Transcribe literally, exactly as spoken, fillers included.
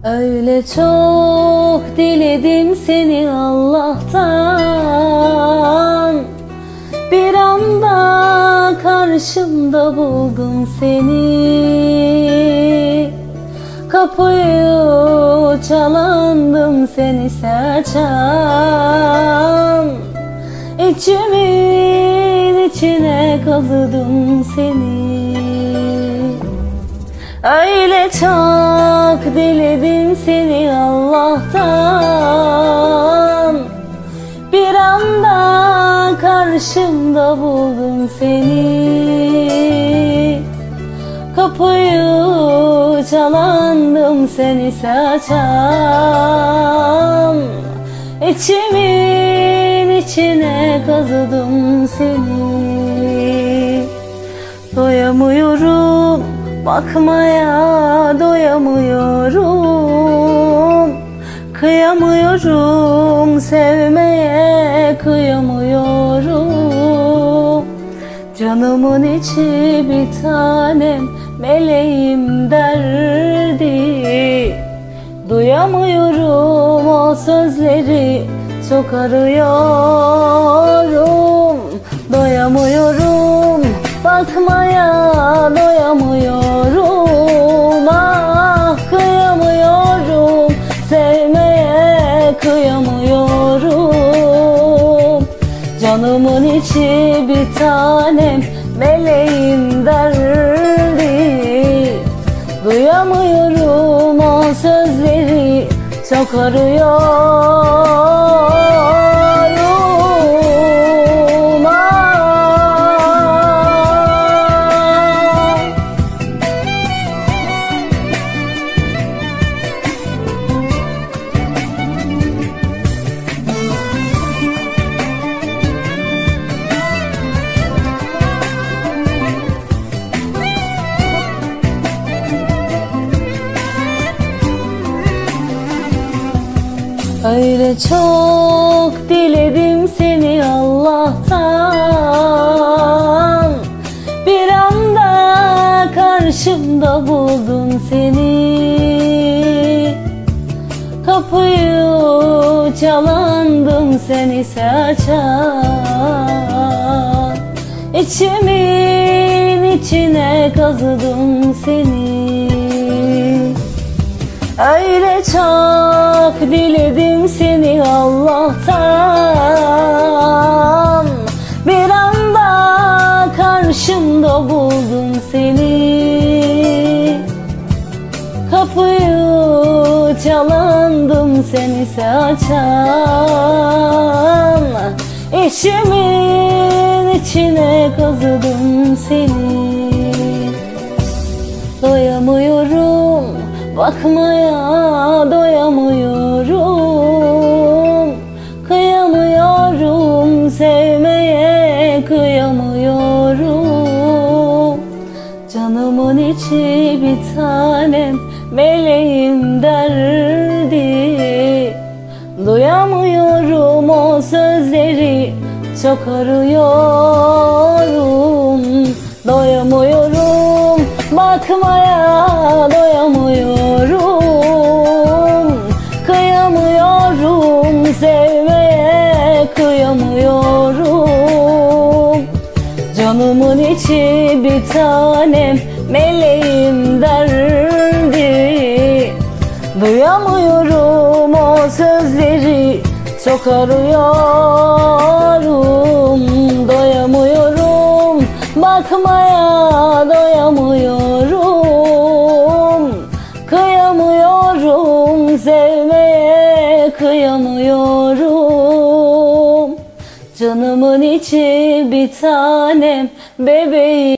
Öyle çok diledim seni Allah'tan, bir anda karşımda buldum seni. Kapıyı çalandım seni seçen, İçimin içine kazıdım seni. Öyle çok diledim seni Allah'tan, bir anda karşımda buldum seni. Kapıyı çalandım seni seçen, İçimin içine kazıdım seni. Doyamıyorum bakmaya, doyamıyorum. Kıyamıyorum sevmeye, kıyamıyorum. Canımın içi bir tanem, meleğim derdi. Duyamıyorum o sözleri, çok arıyorum. Doyamıyorum bakmaya, doyamıyorum. Ah kıyamıyorum sevmeye, kıyamıyorum. Canımın içi bir tanem, meleğim derdi. Duyamıyorum o sözleri, çok arıyorum. Öyle çok diledim seni Allah'tan, bir anda karşımda buldum seni. Kapıyı çalandım seni seçen, İçimin içine kazıdım seni. Öyle çok diledim seni Allah'tan, bir anda karşımda buldum seni. Kapıyı çalandım seni seçen, İçimin içine kazıdım seni. Doyamıyorum bakmaya, doyamıyorum. Kıyamıyorum sevmeye, kıyamıyorum. Canımın içi bir tanem, meleğim derdi. Duyamıyorum o sözleri, çok arıyorum. Doyamıyorum bakmaya, doyamıyorum. Kıyamıyorum sevmeye, kıyamıyorum. Canımın içi bir tanem, meleğim derdi. Duyamıyorum o sözleri, çok arıyorum. Doyamıyorum bakmaya, doyamıyorum. Kıyamıyorum sevmeye, kıyamıyorum. Canımın içi bir tanem, bebeğim.